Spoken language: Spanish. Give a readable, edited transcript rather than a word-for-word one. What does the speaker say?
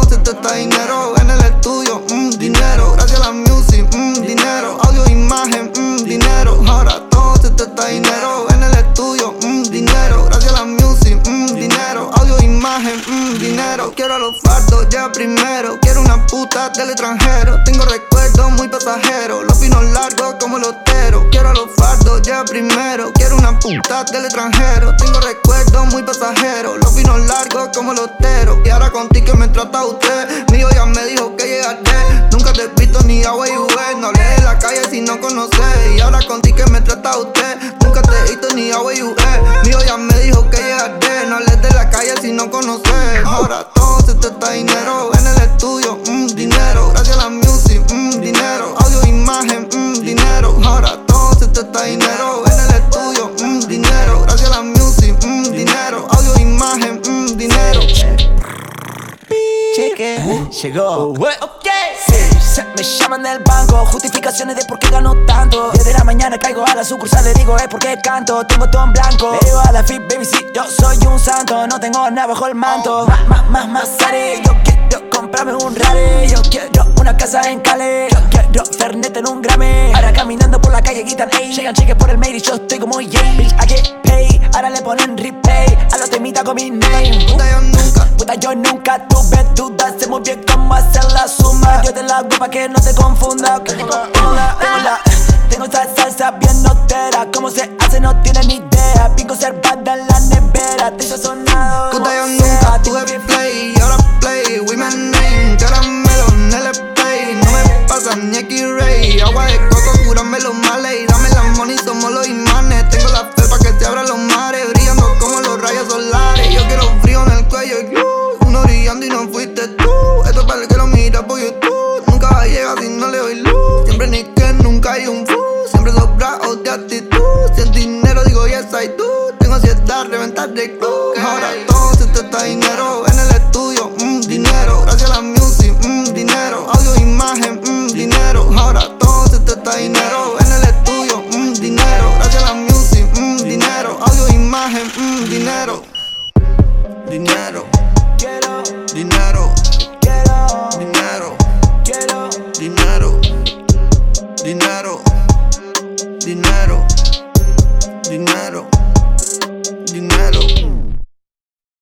se te está dinero. En el estudio, dinero. Gracias a la music, dinero. Audio, imagen, dinero. Ahora todo se te está dinero. En el estudio, dinero. Gracias a la music, dinero. Audio, imagen, dinero. Quiero a los fardos ya primero. Quiero una puta del extranjero. Tengo recuerdos muy pasajeros. Los pinos largos como los teros. Quiero a los fardos ya primero. Quiero una puta del extranjero. Tengo recuerdos muy pasajeros. Los pinos largos como los teros. Y ahora contigo que me trata usted. Mi hijo ya me dijo que llegaste. Nunca te he visto ni agua y jugué. No hablé de la calle si no conoces. Y ahora contigo que me trata usted. Nunca te he visto ni agua y jugué. Mi hijo ya me dijo que llegaste. No hablé de la calle si no conoces. Ahora todo se te está dinero. En el estudio, dinero. Gracias a la music, dinero. Audio, imagen, dinero. Ahora todo se te está dinero. En el estudio, dinero. Gracias a la music, dinero. Audio, imagen, dinero. Cheque, llegó. Sí, me llaman del banco, justificaciones de por qué gano tanto. Desde la mañana caigo a la sucursal, le digo es porque canto. Tengo todo en blanco, le digo a la fit, baby, sí, yo soy un santo. No tengo nada bajo el manto. Más haré, yo quiero comprarme un rally. Yo quiero una casa en Cali. Yo quiero Fernet en un Grammy. Ahora caminando por la calle gritan, ey. Llegan cheques por el mail y yo estoy como Jay. Bitch, I get paid, ahora le ponen replay a los temitas con mi name. Puta, yo nunca tuve dudas. Sé muy bien cómo hacer la suma. Yo te la hago pa' que no te confunda. Tengo esa salsa bien notera. Cómo se hace no tiene ni idea. Bien conservada en la nevera. Te hizo sonado. Puta, yo nunca tuve play. Y ahora play, women name. Caramelo en el play. No me pasa ni X-Ray. Agua de coco, cúrame los males. Y dame la money, somos los imanes. Tengo la fe pa' que te abran los mares. Brillando como los rayos solares. Yo quiero frío en el cuello. Uno brillando y no